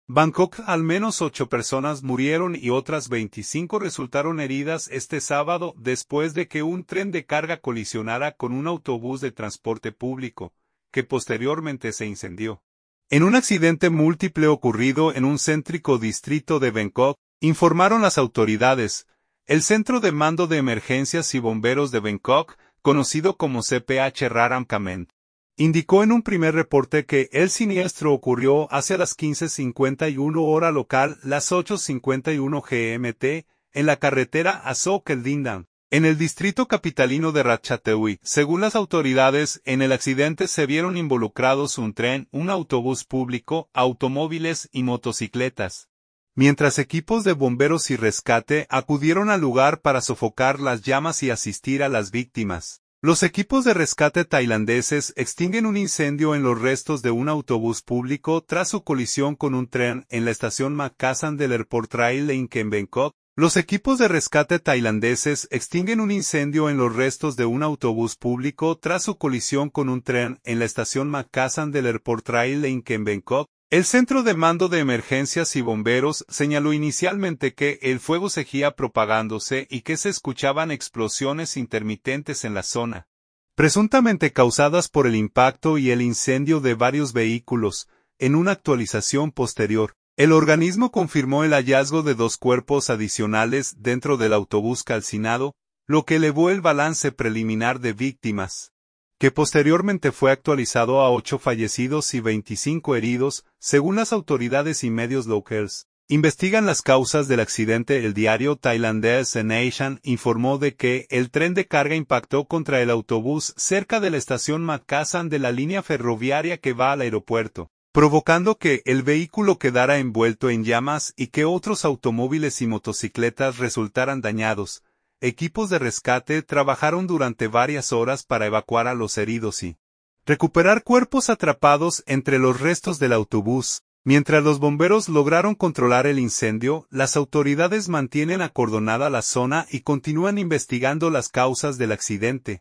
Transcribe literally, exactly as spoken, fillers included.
Bangkok, al menos ocho personas murieron y otras veinticinco resultaron heridas este sábado después de que un tren de carga colisionara con un autobús de transporte público, que posteriormente se incendió. En un accidente múltiple ocurrido en un céntrico distrito de Bangkok, informaron las autoridades. El Centro de Mando de Emergencias y Bomberos de Bangkok, conocido como C P H Raramkament, indicó en un primer reporte que el siniestro ocurrió hacia las quince cincuenta y uno hora local, las ocho cincuenta y uno G M T, en la carretera Ashok-Eldindam, en el distrito capitalino de Ratchathewi. Según las autoridades, en el accidente se vieron involucrados un tren, un autobús público, automóviles y motocicletas. Mientras equipos de bomberos y rescate acudieron al lugar para sofocar las llamas y asistir a las víctimas. Los equipos de rescate tailandeses extinguen un incendio en los restos de un autobús público tras su colisión con un tren en la estación Makassan del Airport Rail Link en Bangkok. Los equipos de rescate tailandeses extinguen un incendio en los restos de un autobús público tras su colisión con un tren en la estación Makassan del Airport Rail Link en Bangkok. El Centro de Mando de Emergencias y Bomberos señaló inicialmente que el fuego seguía propagándose y que se escuchaban explosiones intermitentes en la zona, presuntamente causadas por el impacto y el incendio de varios vehículos. En una actualización posterior, el organismo confirmó el hallazgo de dos cuerpos adicionales dentro del autobús calcinado, lo que elevó el balance preliminar de víctimas, que posteriormente fue actualizado a ocho fallecidos y veinticinco heridos, según las autoridades y medios locales. Investigan las causas del accidente. El diario tailandés The Nation informó de que el tren de carga impactó contra el autobús cerca de la estación Makassan de la línea ferroviaria que va al aeropuerto, provocando que el vehículo quedara envuelto en llamas y que otros automóviles y motocicletas resultaran dañados. Equipos de rescate trabajaron durante varias horas para evacuar a los heridos y recuperar cuerpos atrapados entre los restos del autobús. Mientras los bomberos lograron controlar el incendio, las autoridades mantienen acordonada la zona y continúan investigando las causas del accidente.